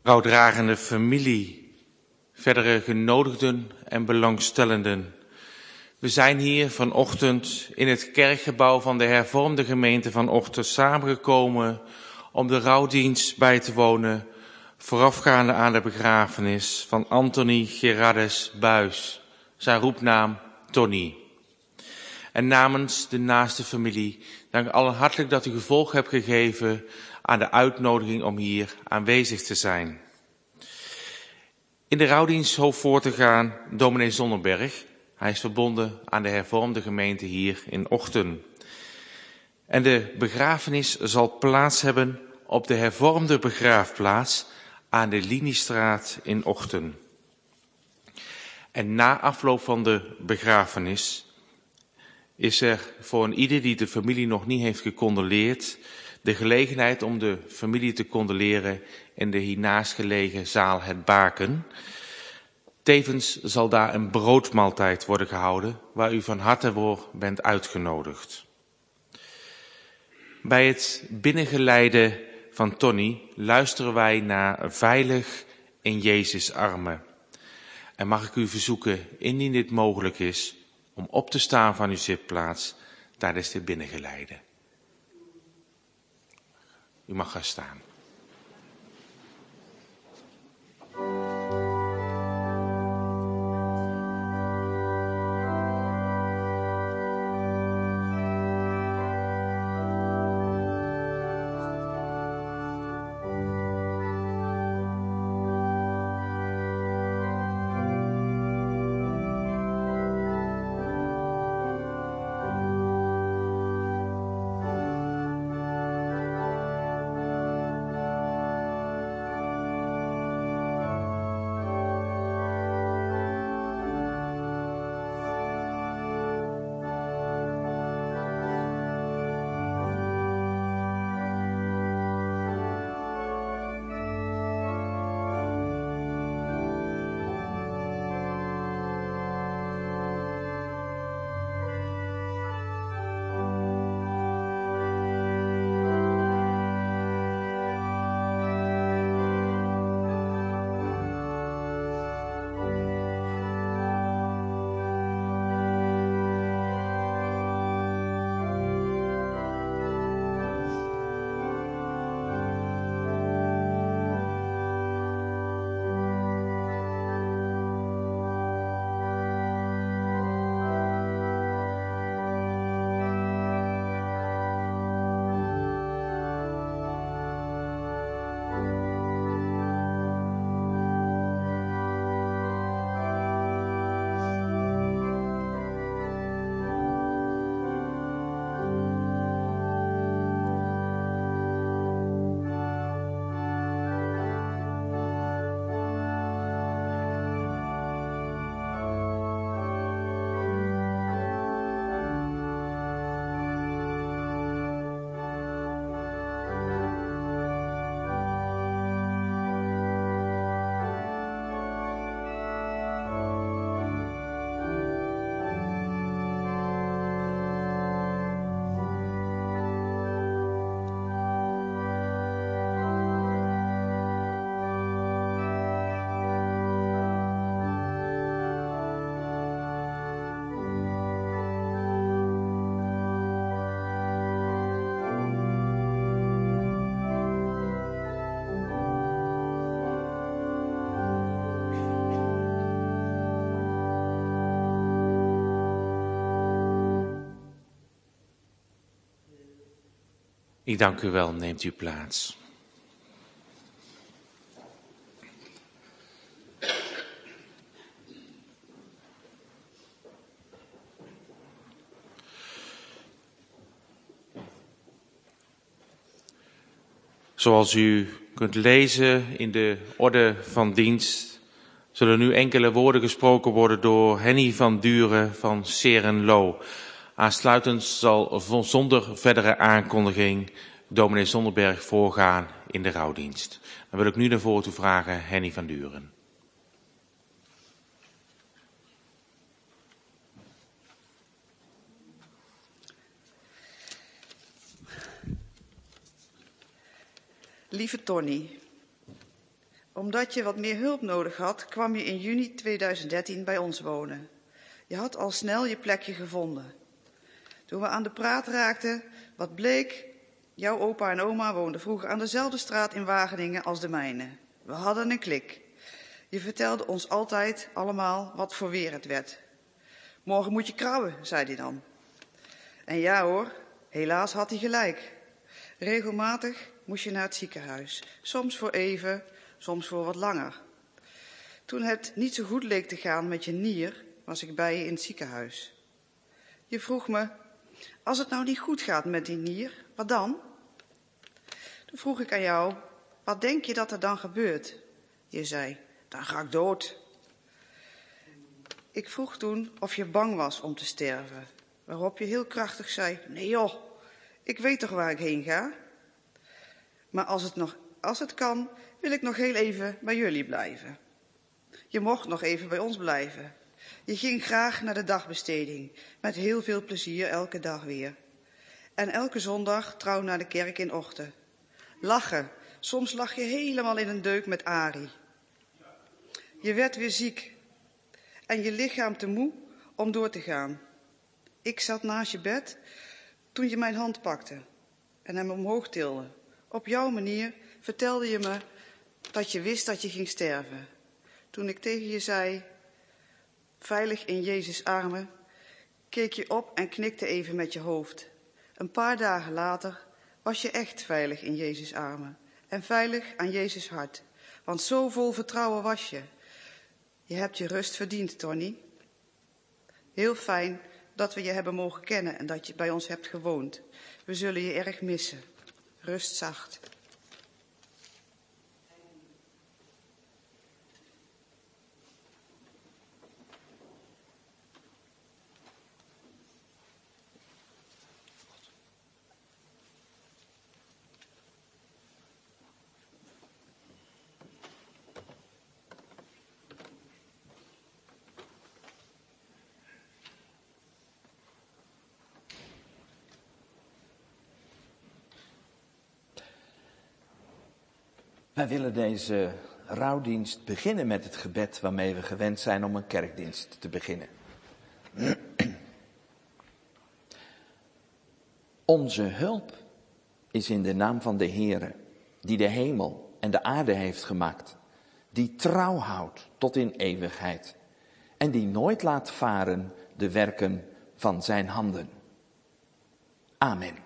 rouwdragende familie, verdere genodigden en belangstellenden. We zijn hier vanochtend in het kerkgebouw van de hervormde gemeente van Ochten samengekomen om de rouwdienst bij te wonen, voorafgaande aan de begrafenis van Anthony Gerardes Buys, zijn roepnaam Tony. En namens de naaste familie dank allen hartelijk dat u gevolg hebt gegeven aan de uitnodiging om hier aanwezig te zijn. In de rouwdienst hoofd voor te gaan dominee Zonneberg. Hij is verbonden aan de hervormde gemeente hier in Ochten. En de begrafenis zal plaats hebben op de hervormde begraafplaats aan de Liniestraat in Ochten. En na afloop van de begrafenis is er voor een ieder die de familie nog niet heeft gecondoleerd de gelegenheid om de familie te condoleren in de hiernaast gelegen zaal Het Baken. Tevens zal daar een broodmaaltijd worden gehouden waar u van harte voor bent uitgenodigd. Bij het binnengeleide van Tony luisteren wij naar Veilig in Jezus' armen. En mag ik u verzoeken, indien dit mogelijk is, om op te staan van uw zitplaats tijdens dit binnengeleide. U mag gaan staan. Ik dank u wel, neemt u plaats. Zoals u kunt lezen in de orde van dienst, zullen nu enkele woorden gesproken worden door Henny van Duren van Serenlo. Aansluitend zal zonder verdere aankondiging dominee Zonneberg voorgaan in de rouwdienst. Dan wil ik nu naar voren toe vragen Henny van Duren. Lieve Tony, Omdat je wat meer hulp nodig had, kwam je in juni 2013 bij ons wonen. Je had al snel je plekje gevonden. Toen we aan de praat raakten, wat bleek, jouw opa en oma woonden vroeger aan dezelfde straat in Wageningen als de mijne. We hadden een klik. Je vertelde ons altijd allemaal wat voor weer het werd. Morgen moet je krabben, zei hij dan. En ja hoor, helaas had hij gelijk. Regelmatig moest je naar het ziekenhuis. Soms voor even, soms voor wat langer. Toen het niet zo goed leek te gaan met je nier, was ik bij je in het ziekenhuis. Je vroeg me, als het nou niet goed gaat met die nier, wat dan? Toen vroeg ik aan jou, wat denk je dat er dan gebeurt? Je zei, dan ga ik dood. Ik vroeg toen of je bang was om te sterven, waarop je heel krachtig zei, nee joh, ik weet toch waar ik heen ga? Maar als het kan, wil ik nog heel even bij jullie blijven. Je mocht nog even bij ons blijven. Je ging graag naar de dagbesteding, met heel veel plezier elke dag weer. En elke zondag trouw naar de kerk in Ochten. Lachen, soms lag je helemaal in een deuk met Arie. Je werd weer ziek en je lichaam te moe om door te gaan. Ik zat naast je bed toen je mijn hand pakte en hem omhoog tilde. Op jouw manier vertelde je me dat je wist dat je ging sterven. Toen ik tegen je zei, veilig in Jezus' armen, keek je op en knikte even met je hoofd. Een paar dagen later was je echt veilig in Jezus' armen en veilig aan Jezus' hart. Want zo vol vertrouwen was je. Je hebt je rust verdiend, Tony. Heel fijn dat we je hebben mogen kennen en dat je bij ons hebt gewoond. We zullen je erg missen. Rust zacht. Wij willen deze rouwdienst beginnen met het gebed waarmee we gewend zijn om een kerkdienst te beginnen. Onze hulp is in de naam van de Heere, die de hemel en de aarde heeft gemaakt, die trouw houdt tot in eeuwigheid en die nooit laat varen de werken van zijn handen. Amen.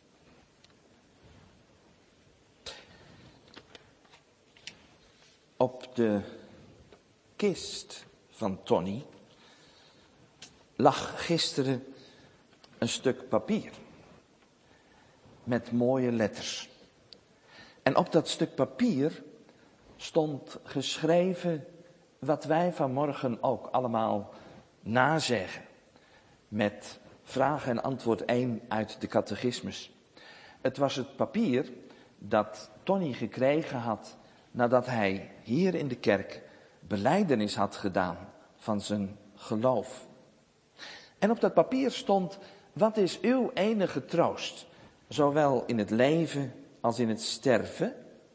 Op de kist van Tony lag gisteren een stuk papier met mooie letters. En op dat stuk papier stond geschreven wat wij vanmorgen ook allemaal nazeggen. Met vraag en antwoord 1 uit de catechismus. Het was het papier dat Tony gekregen had nadat hij hier in de kerk belijdenis had gedaan van zijn geloof. En op dat papier stond, wat is uw enige troost, zowel in het leven als in het sterven?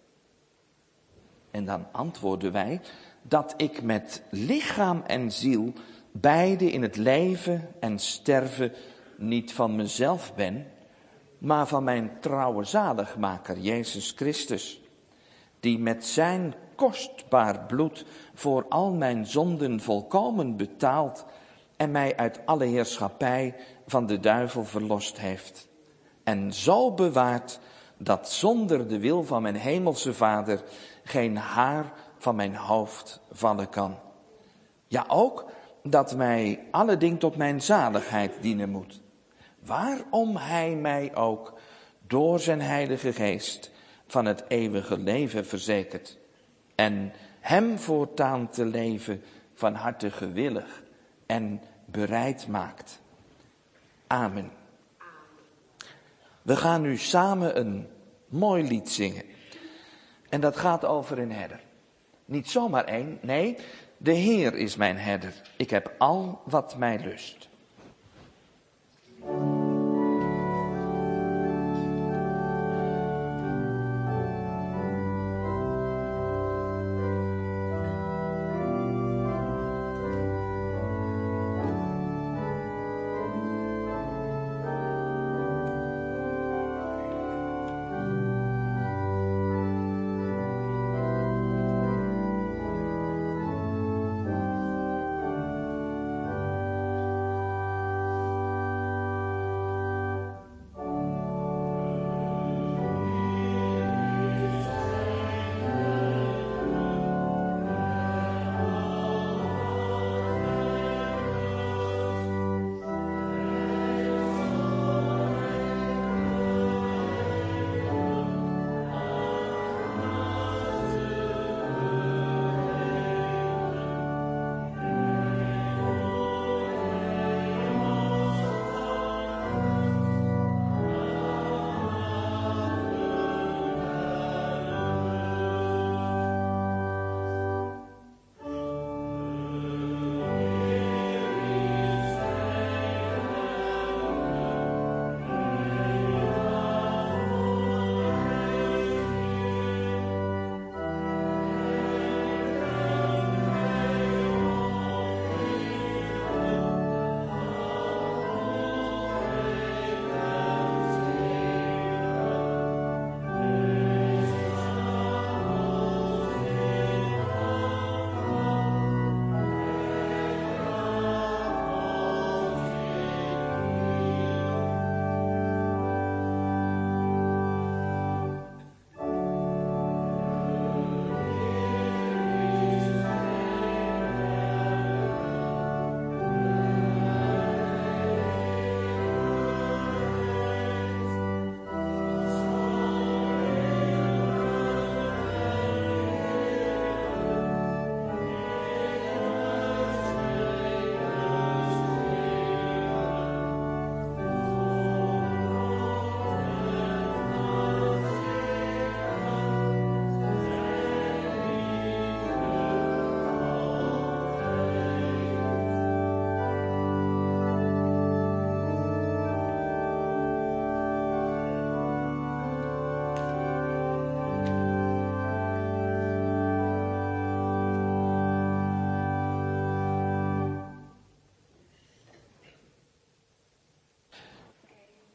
En dan antwoorden wij, dat ik met lichaam en ziel beide in het leven en sterven niet van mezelf ben, maar van mijn trouwe zaligmaker Jezus Christus, die met zijn kostbaar bloed voor al mijn zonden volkomen betaald en mij uit alle heerschappij van de duivel verlost heeft. En zo bewaart dat zonder de wil van mijn hemelse Vader geen haar van mijn hoofd vallen kan. Ja, ook dat mij alle ding tot mijn zaligheid dienen moet. Waarom hij mij ook door zijn Heilige Geest van het eeuwige leven verzekert. En hem voortaan te leven van harte gewillig en bereid maakt. Amen. We gaan nu samen een mooi lied zingen. En dat gaat over een herder. Niet zomaar één, nee, de Heer is mijn herder. Ik heb al wat mij lust.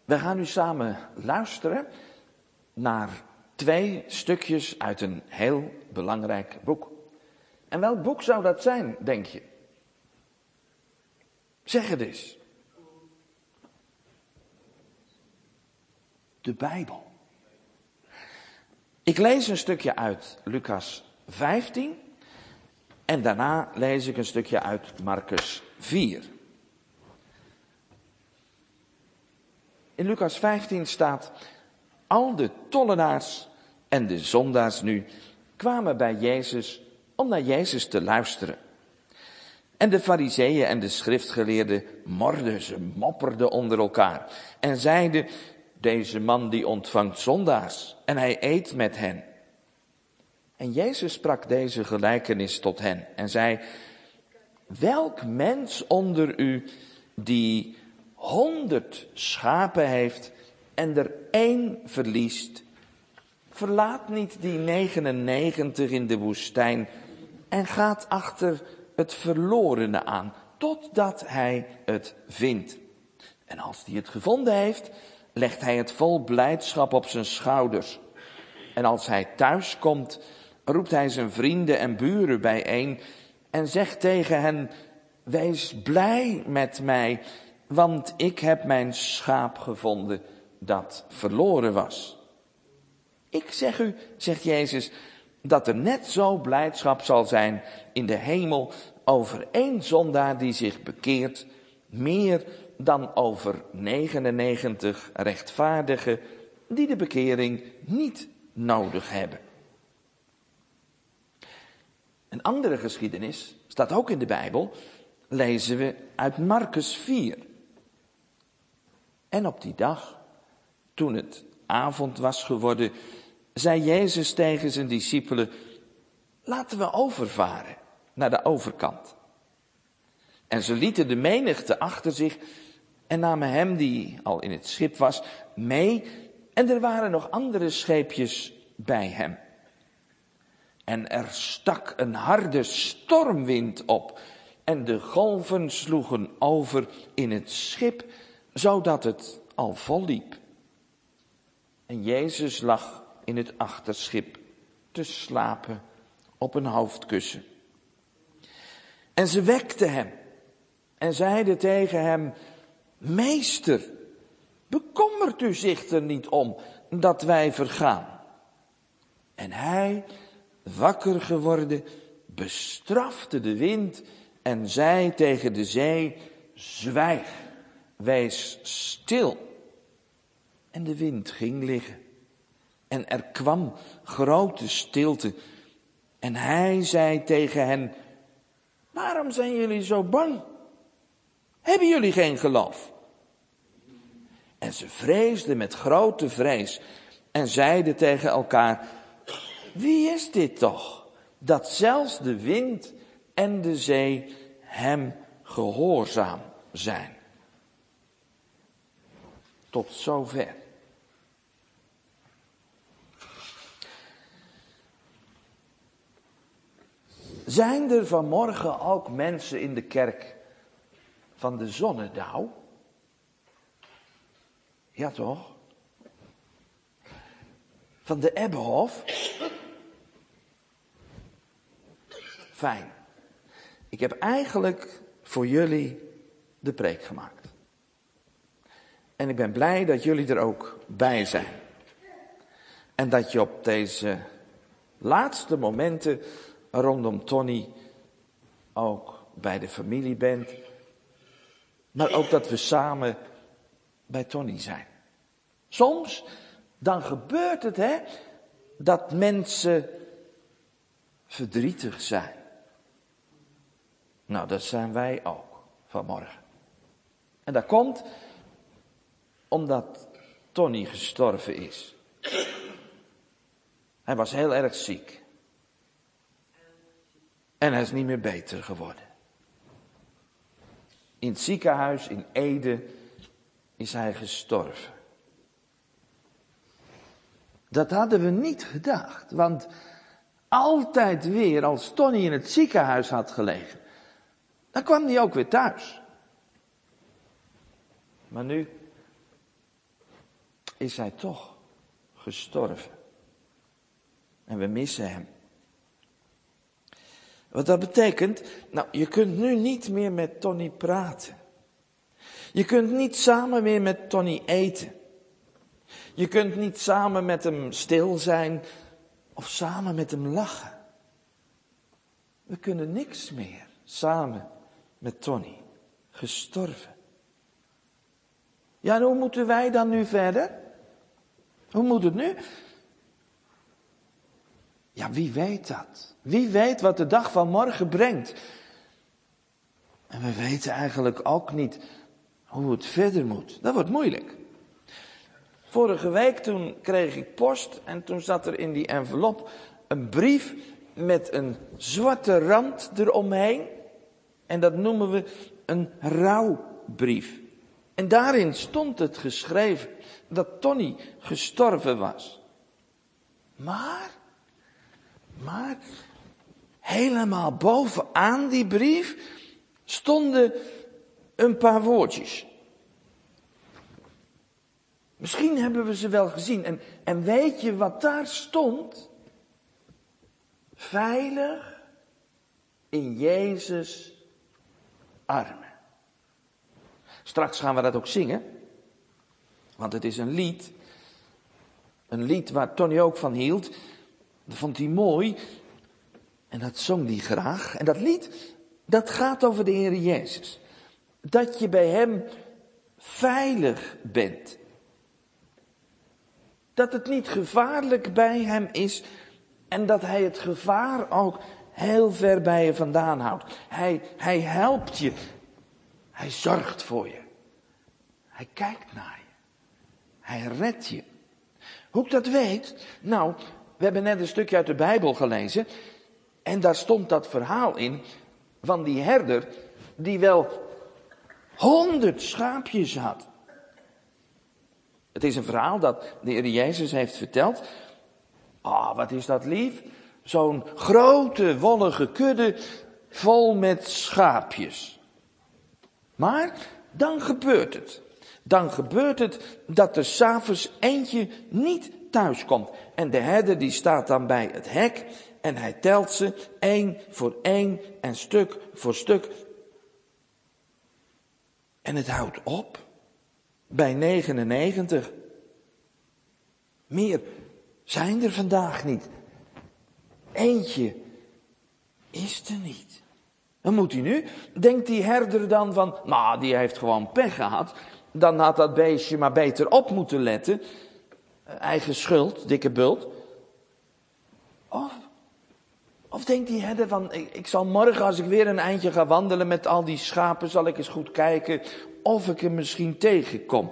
We gaan nu samen luisteren naar 2 stukjes uit een heel belangrijk boek. En welk boek zou dat zijn, denk je? Zeg het eens. De Bijbel. Ik lees een stukje uit Lucas 15 en daarna lees ik een stukje uit Marcus 4. In Lucas 15 staat: al de tollenaars en de zondaars nu kwamen bij Jezus om naar Jezus te luisteren. En de farizeeën en de schriftgeleerden morden, ze mopperden onder elkaar en zeiden: deze man die ontvangt zondaars en hij eet met hen. En Jezus sprak deze gelijkenis tot hen en zei: welk mens onder u die 100 schapen heeft en er 1 verliest, verlaat niet die 99 in de woestijn en gaat achter het verlorene aan, totdat hij het vindt. En als hij het gevonden heeft, legt hij het vol blijdschap op zijn schouders. En als hij thuis komt, roept hij zijn vrienden en buren bijeen en zegt tegen hen: wees blij met mij, want ik heb mijn schaap gevonden dat verloren was. Ik zeg u, zegt Jezus, dat er net zo blijdschap zal zijn in de hemel over 1 zondaar die zich bekeert, meer dan over 99 rechtvaardigen die de bekering niet nodig hebben. Een andere geschiedenis staat ook in de Bijbel, lezen we uit Marcus 4. En op die dag, toen het avond was geworden, zei Jezus tegen zijn discipelen: laten we overvaren naar de overkant. En ze lieten de menigte achter zich en namen hem, die al in het schip was, mee. En er waren nog andere scheepjes bij hem. En er stak een harde stormwind op. En de golven sloegen over in het schip, zodat het al vol liep. En Jezus lag in het achterschip te slapen op een hoofdkussen. En ze wekten hem en zeiden tegen hem: meester, bekommert u zich er niet om dat wij vergaan? En hij, wakker geworden, bestrafte de wind en zei tegen de zee: zwijg, wees stil. En de wind ging liggen. En er kwam grote stilte. En hij zei tegen hen: waarom zijn jullie zo bang? Hebben jullie geen geloof? En ze vreesden met grote vrees en zeiden tegen elkaar: wie is dit toch, dat zelfs de wind en de zee hem gehoorzaam zijn? Tot zover. Zijn er vanmorgen ook mensen in de kerk van de Zonnedauw? Ja toch? Van de Ebbehof? Fijn. Ik heb eigenlijk voor jullie de preek gemaakt. En ik ben blij dat jullie er ook bij zijn. En dat je op deze laatste momenten rondom Tony ook bij de familie bent. Maar ook dat we samen bij Tony zijn. Soms, dan gebeurt het, dat mensen verdrietig zijn. Nou, dat zijn wij ook vanmorgen. En dat komt omdat Tony gestorven is. Hij was heel erg ziek. En hij is niet meer beter geworden. In het ziekenhuis in Ede is hij gestorven. Dat hadden we niet gedacht, want altijd weer als Tony in het ziekenhuis had gelegen, dan kwam hij ook weer thuis. Maar nu is hij toch gestorven. En we missen hem. Wat dat betekent, je kunt nu niet meer met Tony praten. Je kunt niet samen meer met Tony eten. Je kunt niet samen met hem stil zijn of samen met hem lachen. We kunnen niks meer samen met Tony. Gestorven. Ja, en hoe moeten wij dan nu verder? Hoe moet het nu? Ja, wie weet dat? Wie weet wat de dag van morgen brengt? En we weten eigenlijk ook niet hoe het verder moet. Dat wordt moeilijk. Vorige week toen kreeg ik post en toen zat er in die envelop een brief met een zwarte rand eromheen. En dat noemen we een rouwbrief. En daarin stond het geschreven dat Tony gestorven was. Maar helemaal bovenaan die brief stonden een paar woordjes. Misschien hebben we ze wel gezien. En weet je wat daar stond? Veilig in Jezus' armen. Straks gaan we dat ook zingen. Want het is een lied. Een lied waar Tony ook van hield. Dat vond hij mooi. En dat zong hij graag. En dat lied, dat gaat over de Heer Jezus. Dat je bij hem veilig bent. Dat het niet gevaarlijk bij hem is. En dat hij het gevaar ook heel ver bij je vandaan houdt. Hij helpt je. Hij zorgt voor je. Hij kijkt naar je. Hij redt je. Hoe ik dat weet? Nou, we hebben net een stukje uit de Bijbel gelezen. En daar stond dat verhaal in van die herder die wel 100 schaapjes had. Het is een verhaal dat de Heer Jezus heeft verteld. Wat is dat lief? Zo'n grote wollige kudde vol met schaapjes. Maar dan gebeurt het. Dan gebeurt het dat er 's avonds eentje niet thuis komt. En de herder die staat dan bij het hek en hij telt ze 1 voor 1 en stuk voor stuk. En het houdt op bij 99. Meer zijn er vandaag niet. Eentje is er niet. Dan moet hij nu? Denkt die herder dan van, die heeft gewoon pech gehad. Dan had dat beestje maar beter op moeten letten. Eigen schuld, dikke bult. Of denkt die herder van, ik zal morgen als ik weer een eindje ga wandelen met al die schapen, zal ik eens goed kijken of ik hem misschien tegenkom.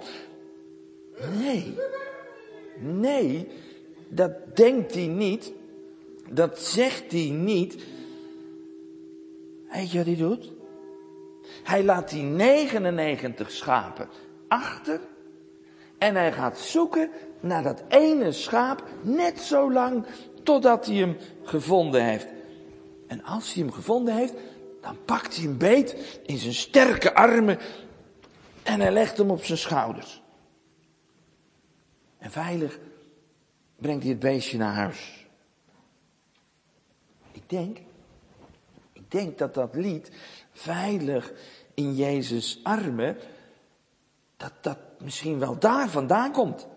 Nee, dat denkt hij niet. Dat zegt hij niet. Weet je wat hij doet? Hij laat die 99 schapen achter. En hij gaat zoeken naar dat ene schaap net zo lang totdat hij hem gevonden heeft. En als hij hem gevonden heeft, dan pakt hij hem beet in zijn sterke armen en hij legt hem op zijn schouders. En veilig brengt hij het beestje naar huis. Ik denk dat dat lied, veilig in Jezus' armen, dat misschien wel daar vandaan komt.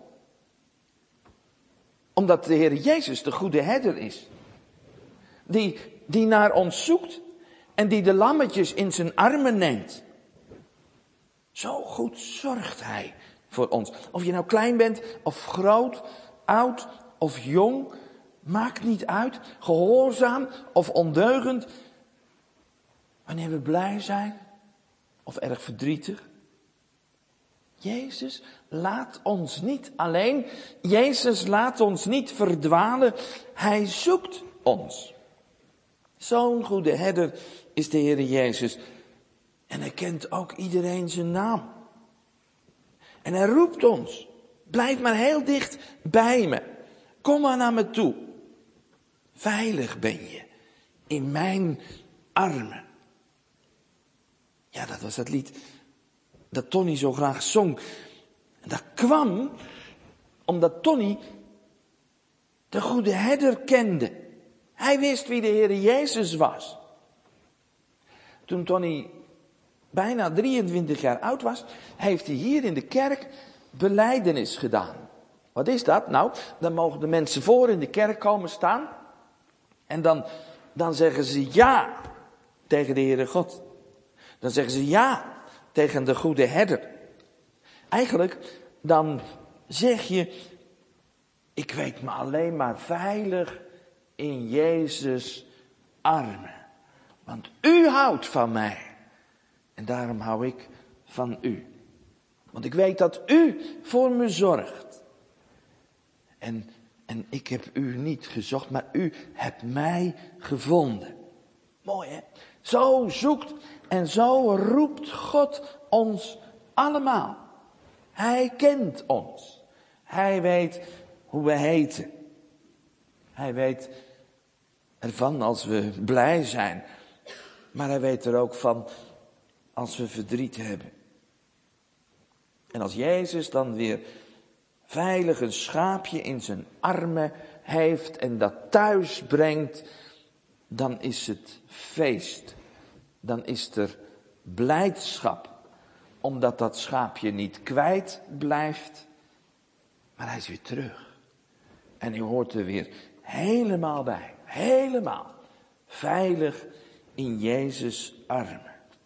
Omdat de Heer Jezus de goede herder is. Die naar ons zoekt en die de lammetjes in zijn armen neemt. Zo goed zorgt hij voor ons. Of je nou klein bent of groot, oud of jong, maakt niet uit. Gehoorzaam of ondeugend. Wanneer we blij zijn of erg verdrietig. Jezus laat ons niet alleen. Jezus laat ons niet verdwalen. Hij zoekt ons. Zo'n goede herder is de Heer Jezus. En hij kent ook iedereen zijn naam. En hij roept ons. Blijf maar heel dicht bij me. Kom maar naar me toe. Veilig ben je in mijn armen. Ja, dat was dat lied dat Tony zo graag zong. En dat kwam Omdat Tony de goede herder kende. Hij wist wie de Heer Jezus was. Toen Tony bijna 23 jaar oud was, heeft hij hier in de kerk belijdenis gedaan. Wat is dat? Nou, dan mogen de mensen voor in de kerk komen staan. En dan zeggen ze ja tegen de Heere God. Dan zeggen ze ja tegen de goede herder. Eigenlijk, dan zeg je, ik weet me alleen maar veilig in Jezus' armen. Want u houdt van mij. En daarom hou ik van u. Want ik weet dat u voor me zorgt. En ik heb u niet gezocht, maar u hebt mij gevonden. Mooi hè? Zo zoekt en zo roept God ons allemaal. Hij kent ons. Hij weet hoe we heten. Hij weet ervan als we blij zijn. Maar hij weet er ook van als we verdriet hebben. En als Jezus dan weer veilig een schaapje in zijn armen heeft en dat thuis brengt, dan is het feest. Dan is er blijdschap. Omdat dat schaapje niet kwijt blijft, maar hij is weer terug. En hij hoort er weer helemaal bij. Helemaal veilig in Jezus' armen.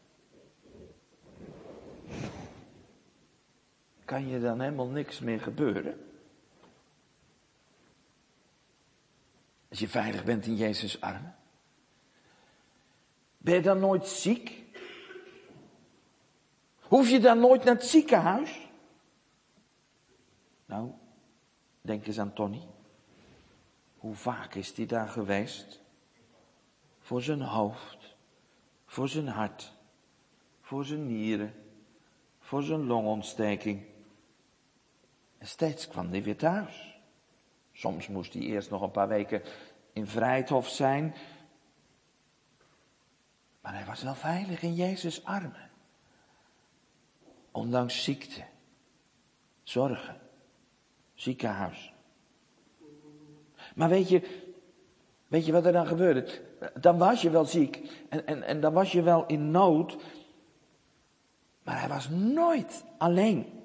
Kan je dan helemaal niks meer gebeuren? Als je veilig bent in Jezus' armen. Ben je dan nooit ziek? Hoef je dan nooit naar het ziekenhuis? Nou, denk eens aan Tony. Hoe vaak is hij daar geweest? Voor zijn hoofd, voor zijn hart, voor zijn nieren, voor zijn longontsteking. En steeds kwam hij weer thuis. Soms moest hij eerst nog een paar weken in Vrijthof zijn. Maar hij was wel veilig in Jezus' armen. Ondanks ziekte, zorgen, ziekenhuis. Maar weet je wat er dan gebeurde? Dan was je wel ziek en dan was je wel in nood. Maar hij was nooit alleen.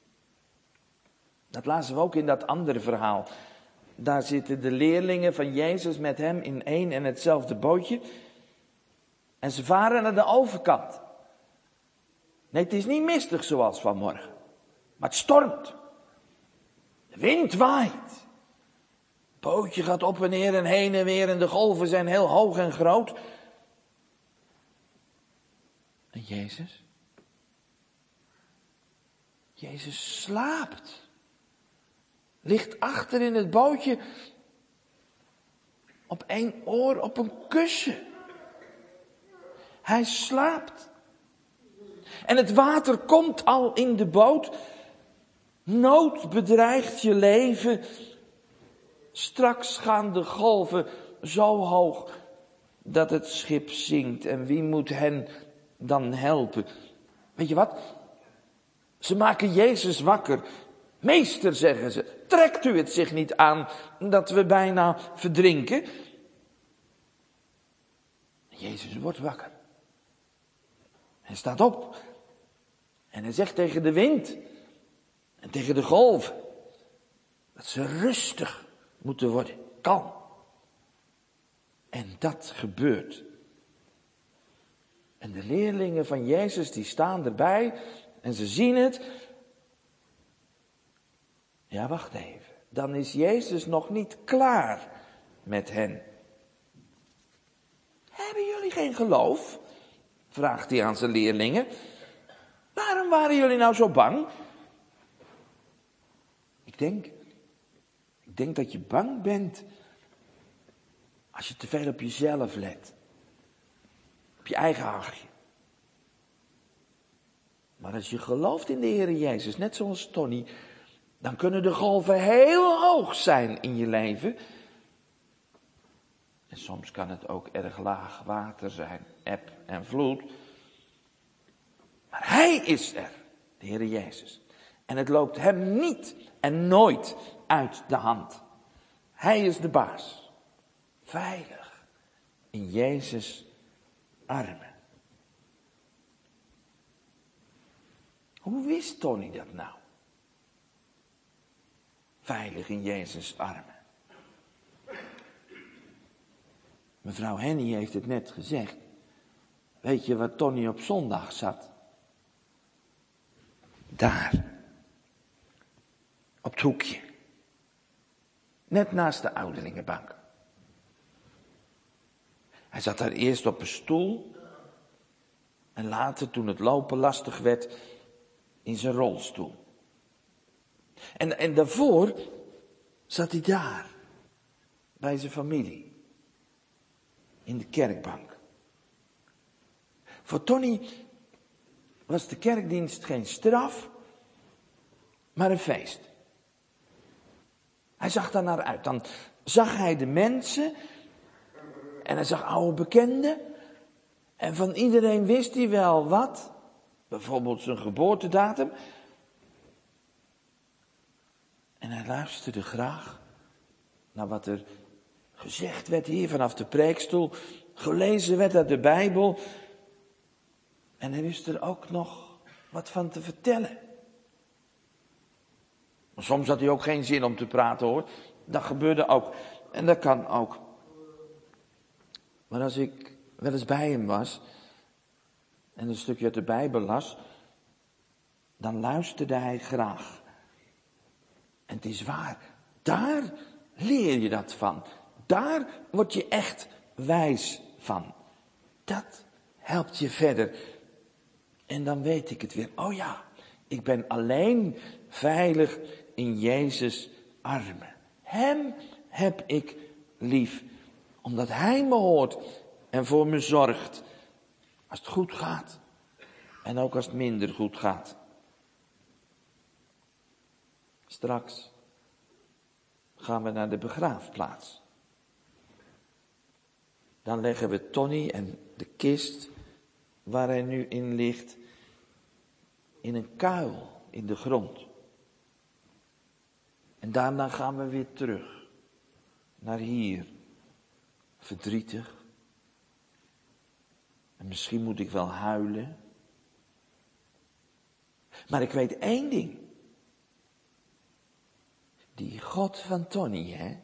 Dat lazen we ook in dat andere verhaal. Daar zitten de leerlingen van Jezus met hem in één en hetzelfde bootje. En ze varen naar de overkant. Nee, het is niet mistig zoals vanmorgen. Maar het stormt. De wind waait. Het bootje gaat op en neer en heen en weer en de golven zijn heel hoog en groot. En Jezus? Jezus slaapt. Ligt achter in het bootje. Op één oor op een kussen. Hij slaapt. En het water komt al in de boot. Nood bedreigt je leven. Straks gaan de golven zo hoog dat het schip zinkt. En wie moet hen dan helpen? Weet je wat? Ze maken Jezus wakker. Meester, zeggen ze, trekt u het zich niet aan dat we bijna verdrinken? Jezus wordt wakker. Hij staat op. En hij zegt tegen de wind en tegen de golven dat ze rustig moeten worden, kalm. En dat gebeurt. En de leerlingen van Jezus die staan erbij en ze zien het. Ja, wacht even. Dan is Jezus nog niet klaar met hen. Hebben jullie geen geloof? Vraagt hij aan zijn leerlingen. Waarom waren jullie nou zo bang? Ik denk dat je bang bent als je te veel op jezelf let. Op je eigen hachje. Maar als je gelooft in de Heer Jezus, net zoals Tony, dan kunnen de golven heel hoog zijn in je leven. En soms kan het ook erg laag water zijn, eb en vloed. Maar Hij is er, de Heer Jezus. En het loopt Hem niet en nooit uit de hand. Hij is de baas. Veilig in Jezus' armen. Hoe wist Tony dat nou? Veilig in Jezus' armen. Mevrouw Henny heeft het net gezegd. Weet je waar Tony op zondag zat? Daar. Op het hoekje. Net naast de ouderlingenbank. Hij zat daar eerst op een stoel. En later, toen het lopen lastig werd, in zijn rolstoel. En daarvoor zat hij daar. Bij zijn familie. In de kerkbank. Voor Tony was de kerkdienst geen straf, maar een feest. Hij zag daar naar uit. Dan zag hij de mensen en hij zag oude bekenden. En van iedereen wist hij wel wat. Bijvoorbeeld zijn geboortedatum. En hij luisterde graag naar wat er gezegd werd hier vanaf de preekstoel. Gelezen werd uit de Bijbel. En er is er ook nog wat van te vertellen. Soms had hij ook geen zin om te praten hoor. Dat gebeurde ook. En dat kan ook. Maar als ik wel eens bij hem was en een stukje uit de Bijbel las, dan luisterde hij graag. En het is waar, daar leer je dat van. Daar word je echt wijs van. Dat helpt je verder. En dan weet ik het weer. Oh ja, ik ben alleen veilig in Jezus' armen. Hem heb ik lief. Omdat Hij me hoort en voor me zorgt. Als het goed gaat. En ook als het minder goed gaat. Straks gaan we naar de begraafplaats. Dan leggen we Tony en de kist waar hij nu in ligt in een kuil in de grond. En daarna gaan we weer terug naar hier. Verdrietig. En misschien moet ik wel huilen. Maar ik weet één ding. Die God van Tony, hè,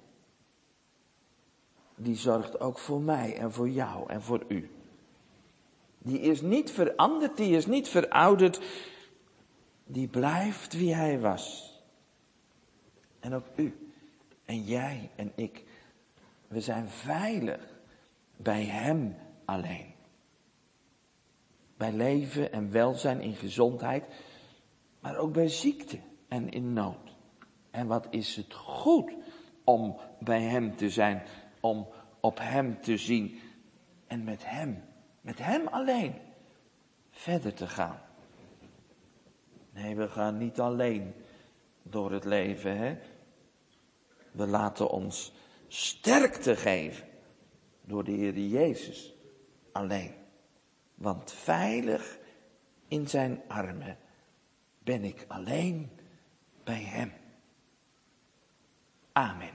die zorgt ook voor mij en voor jou en voor u. Die is niet veranderd, die is niet verouderd. Die blijft wie hij was. En ook u en jij en ik. We zijn veilig bij hem alleen. Bij leven en welzijn in gezondheid, maar ook bij ziekte en in nood. En wat is het goed om bij hem te zijn, om op hem te zien en met hem alleen verder te gaan. Nee, we gaan niet alleen door het leven, hè. We laten ons sterkte geven door de Heer Jezus alleen. Want veilig in zijn armen ben ik alleen bij hem. Amen.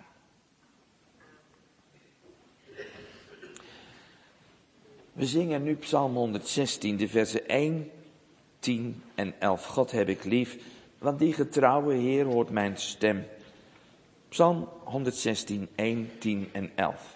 We zingen nu Psalm 116, de versen 1, 10 en 11. God heb ik lief, want die getrouwe Heer hoort mijn stem. Psalm 116, 1, 10 en 11.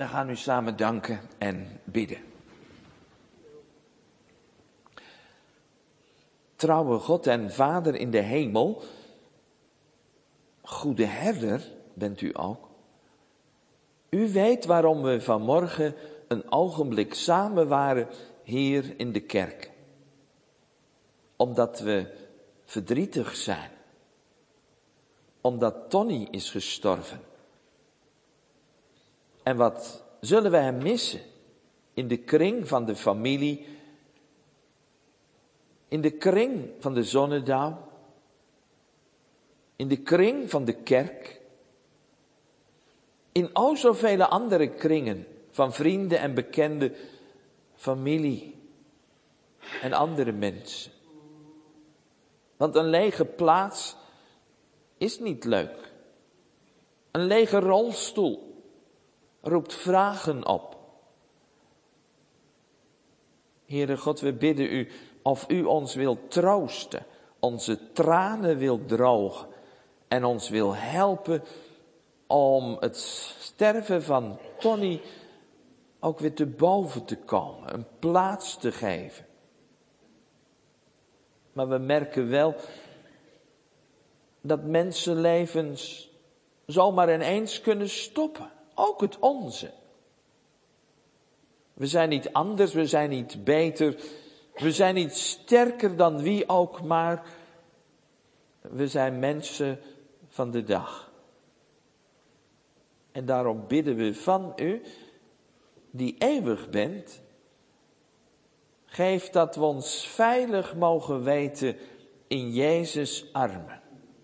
We gaan nu samen danken en bidden. Trouwe God en Vader in de hemel, goede herder bent u ook. U weet waarom we vanmorgen een ogenblik samen waren hier in de kerk. Omdat we verdrietig zijn. Omdat Tony is gestorven. En wat zullen we hem missen in de kring van de familie, in de kring van de Zonnedauw, in de kring van de kerk, in o zoveel andere kringen van vrienden en bekenden, familie en andere mensen. Want een lege plaats is niet leuk. Een lege rolstoel roept vragen op. Heere God, we bidden u of u ons wil troosten, onze tranen wil drogen en ons wil helpen om het sterven van Tony ook weer te boven te komen, een plaats te geven. Maar we merken wel dat mensenlevens zomaar ineens kunnen stoppen, ook het onze. We zijn niet anders, we zijn niet beter, we zijn niet sterker dan wie ook maar. We zijn mensen van de dag. En daarom bidden we van u, die eeuwig bent, geef dat we ons veilig mogen weten in Jezus' armen.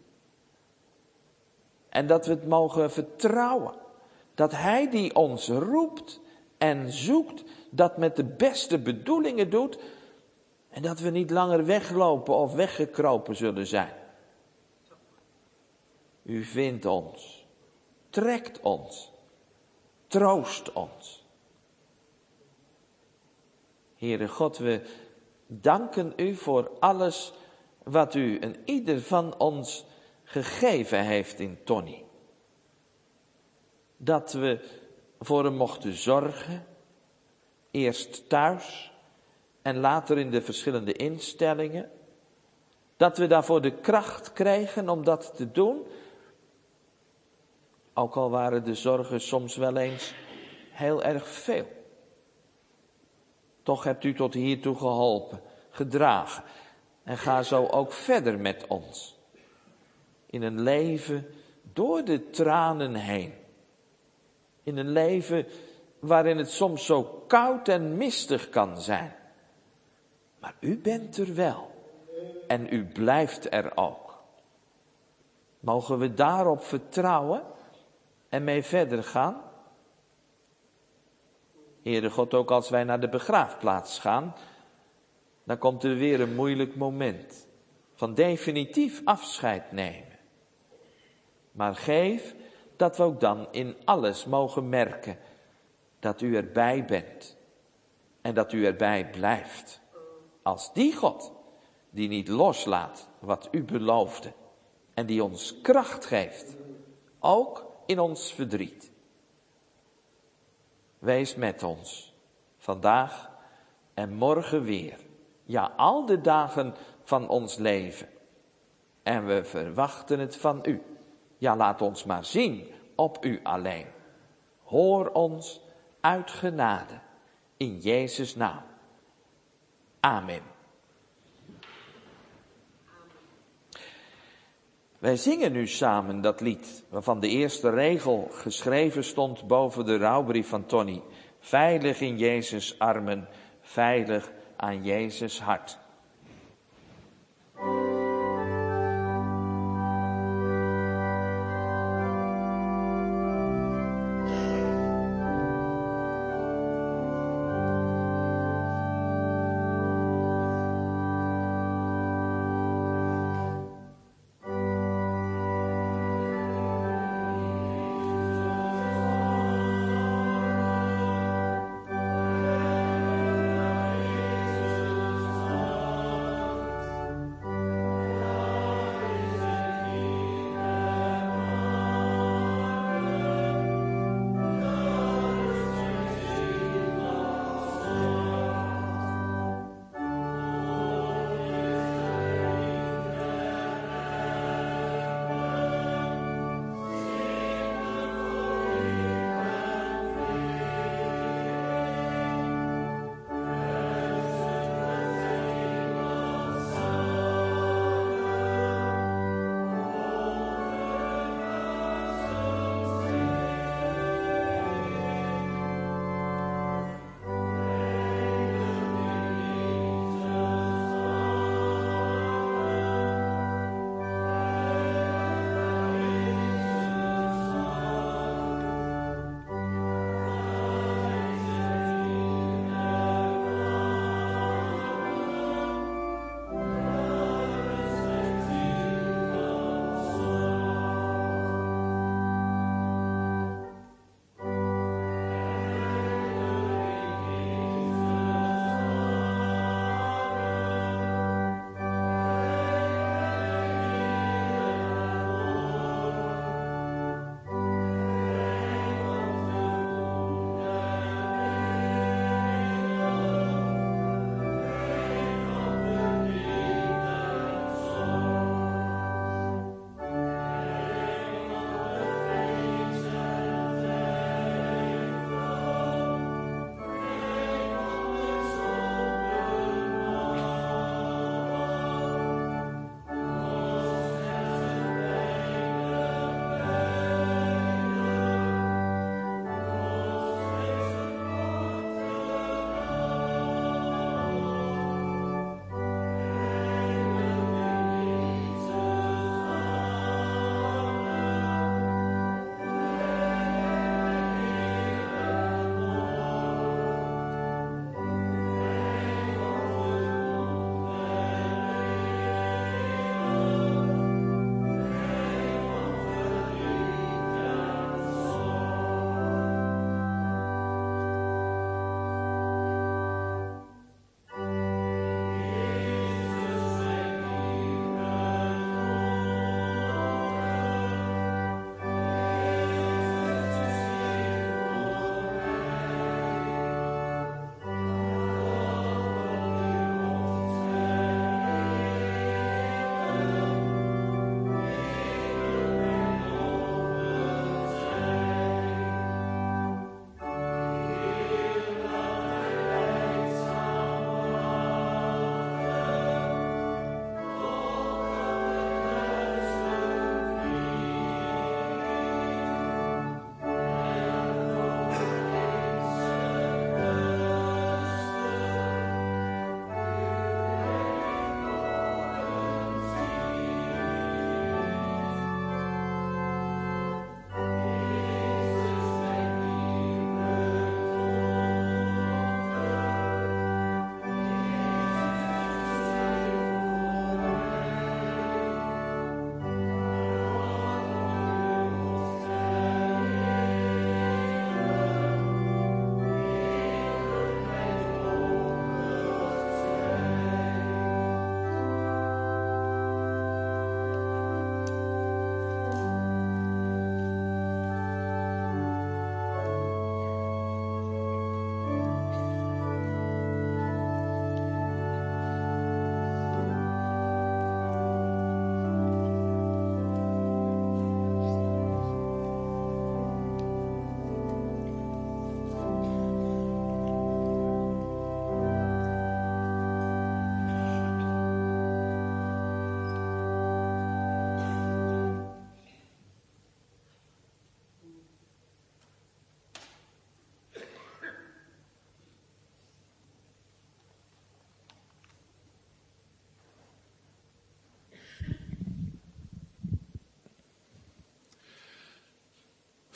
En dat we het mogen vertrouwen, dat Hij die ons roept en zoekt, dat met de beste bedoelingen doet, en dat we niet langer weglopen of weggekropen zullen zijn. U vindt ons, trekt ons, troost ons. Heere God, we danken u voor alles wat u en ieder van ons gegeven heeft in Tony. Dat we voor hem mochten zorgen, eerst thuis en later in de verschillende instellingen. Dat we daarvoor de kracht kregen om dat te doen. Ook al waren de zorgen soms wel eens heel erg veel. Toch hebt u tot hiertoe geholpen, gedragen. En ga zo ook verder met ons. In een leven door de tranen heen. In een leven waarin het soms zo koud en mistig kan zijn. Maar u bent er wel. En u blijft er ook. Mogen we daarop vertrouwen en mee verder gaan? Heere God, ook als wij naar de begraafplaats gaan, dan komt er weer een moeilijk moment van definitief afscheid nemen. Maar geef dat we ook dan in alles mogen merken dat u erbij bent en dat u erbij blijft. Als die God die niet loslaat wat u beloofde en die ons kracht geeft, ook in ons verdriet. Wees met ons, vandaag en morgen weer, ja al de dagen van ons leven. En we verwachten het van u. Ja, laat ons maar zien op u alleen. Hoor ons uit genade, in Jezus' naam. Amen. Wij zingen nu samen dat lied, waarvan de eerste regel geschreven stond boven de rouwbrief van Tony. Veilig in Jezus' armen, veilig aan Jezus' hart.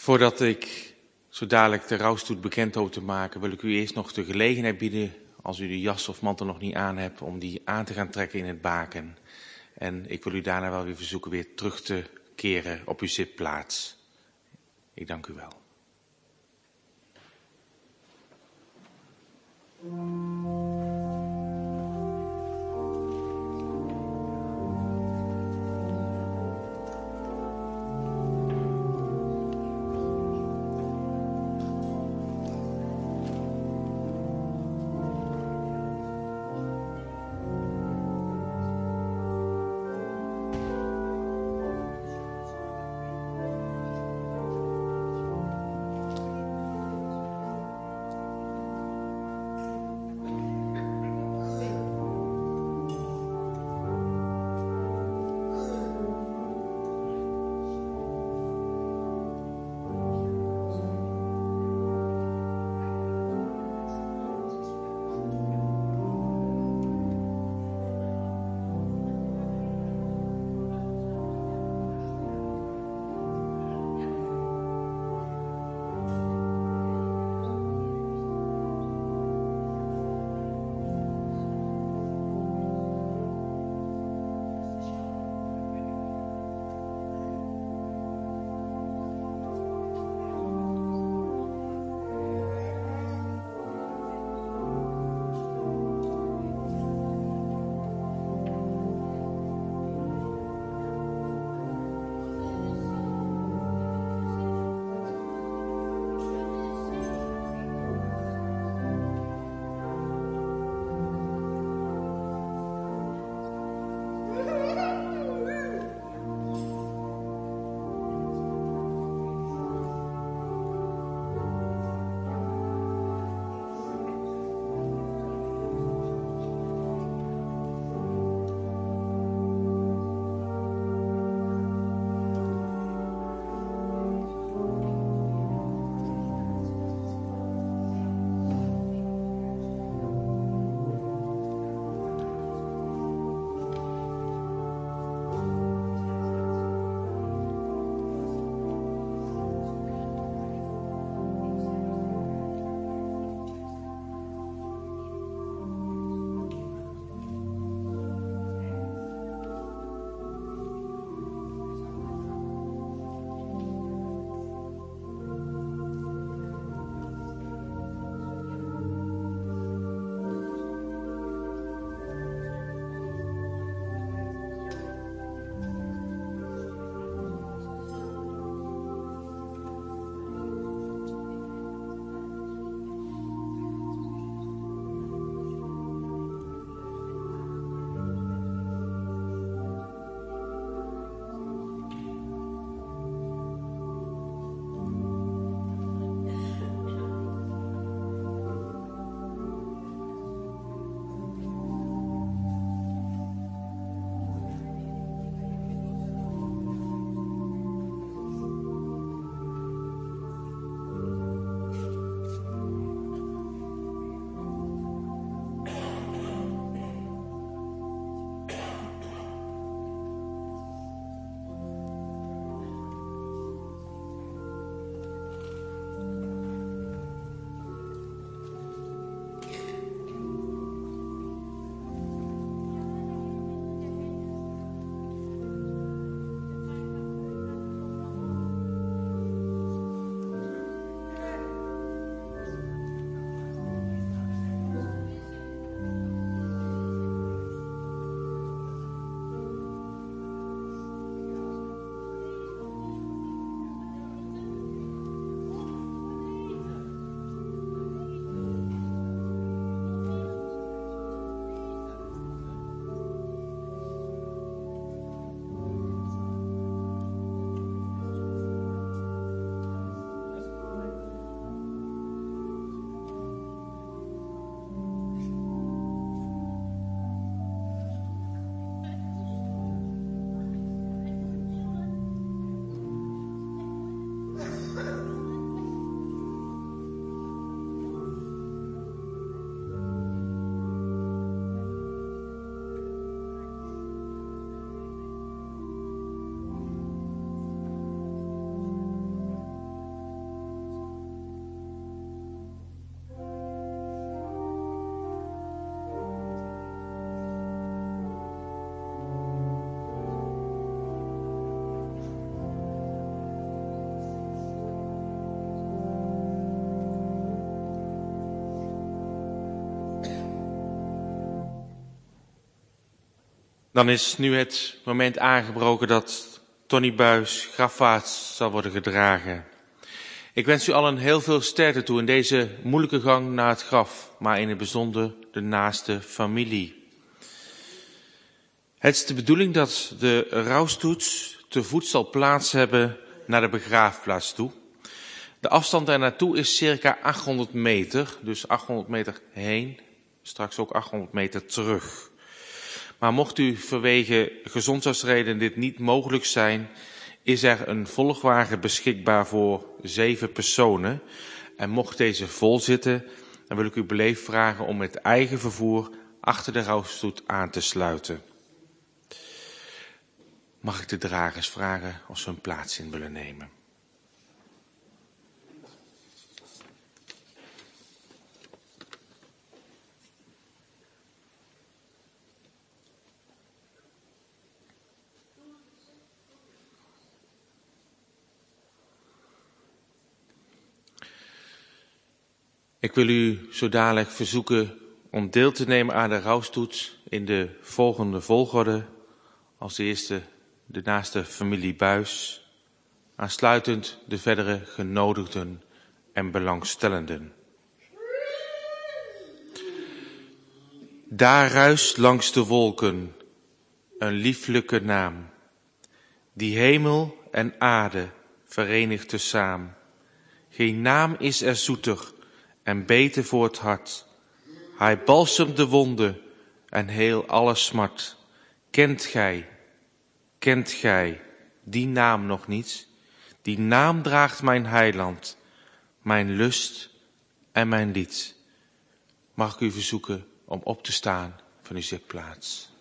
Voordat ik zo dadelijk de rouwstoet bekend hoop te maken, wil ik u eerst nog de gelegenheid bieden, als u de jas of mantel nog niet aan hebt, om die aan te gaan trekken in het baken. En ik wil u daarna wel weer verzoeken weer terug te keren op uw zitplaats. Ik dank u wel. Dan is nu het moment aangebroken dat Tony Buis grafwaarts zal worden gedragen. Ik wens u allen heel veel sterkte toe in deze moeilijke gang naar het graf, maar in het bijzonder de naaste familie. Het is de bedoeling dat de rouwstoets te voet zal plaats hebben naar de begraafplaats toe. De afstand daar naartoe is circa 800 meter, dus 800 meter heen, straks ook 800 meter terug. Maar mocht u vanwege gezondheidsredenen dit niet mogelijk zijn, is er een volgwagen beschikbaar voor 7 personen. En mocht deze vol zitten, dan wil ik u beleefd vragen om met eigen vervoer achter de rouwstoet aan te sluiten. Mag ik de dragers vragen of ze hun plaats in willen nemen? Ik wil u zo dadelijk verzoeken om deel te nemen aan de rouwstoet in de volgende volgorde. Als eerste de naaste familie Buis, aansluitend de verdere genodigden en belangstellenden. Daar ruist langs de wolken een lieflijke naam, die hemel en aarde verenigt tezaam. Geen naam is er zoeter en beter voor het hart. Hij balsemt de wonden en heel alle smart. Kent gij die naam nog niet? Die naam draagt mijn heiland, mijn lust en mijn lied. Mag ik u verzoeken om op te staan van uw zitplaats?